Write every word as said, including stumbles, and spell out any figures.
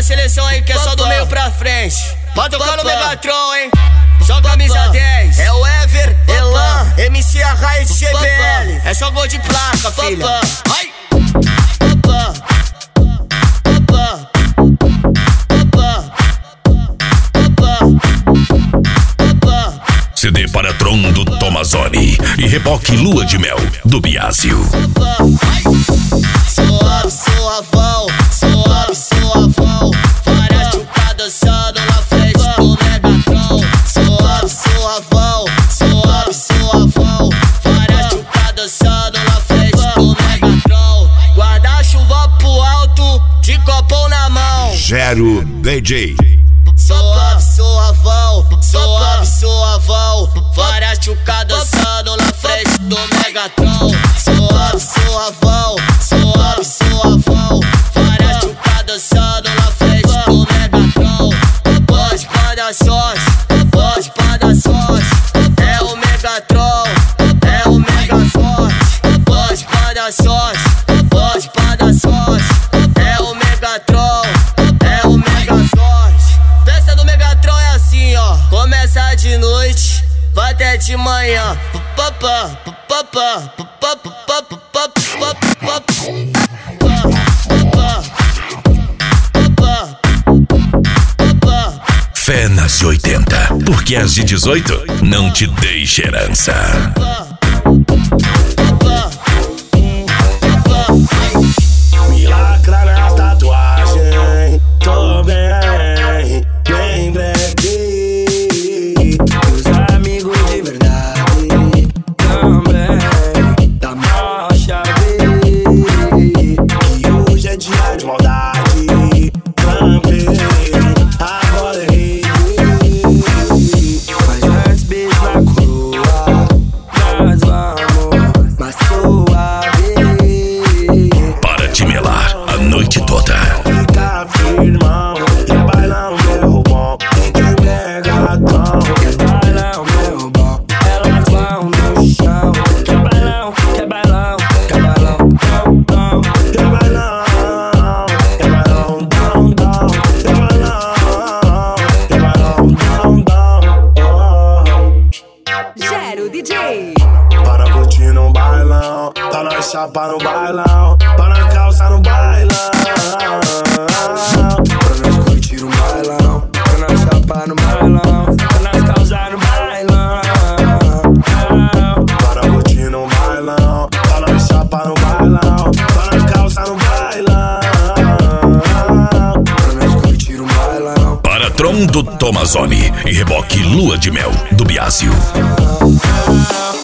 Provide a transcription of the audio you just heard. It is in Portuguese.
da seleção aí que é só do meio pra frente. Pode tocar no Megatron, hein? Só camisa dez. É o Ever, Elan, M C Arraia de G B L. É só gol de placa, filha. Ai! C D para Tron do Tomazoni e reboque Lua de Mel do Biásio. Suave, suavão, suave, suavão. Várias chupadas dançando na frente do Megatron. Suave, suavão, suave, suavão. Várias chupadas dançando na frente do Megatron. Guarda-chuva pro alto, de copão na mão. Gero D J. Suave, suavão, suave, suavão. Várias chucadas dançando na frente do Megatron. Suave, suavão, suave, suavão. Várias chucadas dançando na frente do Megatron. Pode pra dar sorte, pode pra dar sorte. É o Megatron, é o Megaforte. Pode pra dar sorte, pode pra dar sorte. É o Megatron, é o Megaforte. Festa do Megatron é assim, ó. Começa de noite, vai até de manhã. Papá, papá, papá, papá, papá, papá. Fé nas de oitenta, porque as de dezoito não te deixa herança. Me lacra nas tatuagens, tô bem, bem breve. Os amigos de verdade também, da maior chave. Que hoje é dia de maldade, também. Agora errei, mas antes beijo na coroa. Nós vamos mais suave. Para te melar a noite toda. Fica firmão, quer bailar o meu bom, tem que Megatron. Quer bailar o meu bom, elas vão no chão. Quer bailão, quer bailão, quer bailão, dom, dom. Quer bailão, quer bailão, dom, dom. Quer bailão, quer bailão, dom, dom. Gero D J. Para curtir no bailão, tá na chapa no bailão, tá na calça no bailão. Para nós curtir no bailão, tá na chapa no bailão, tá nas calças no bailão. Para curtir no bailão, tá na chapa no bailão, tá na calça no bailão. Para nós curtir no bailão. Para Tron do Tomazoni e reboque Lua de Mel do Biásio.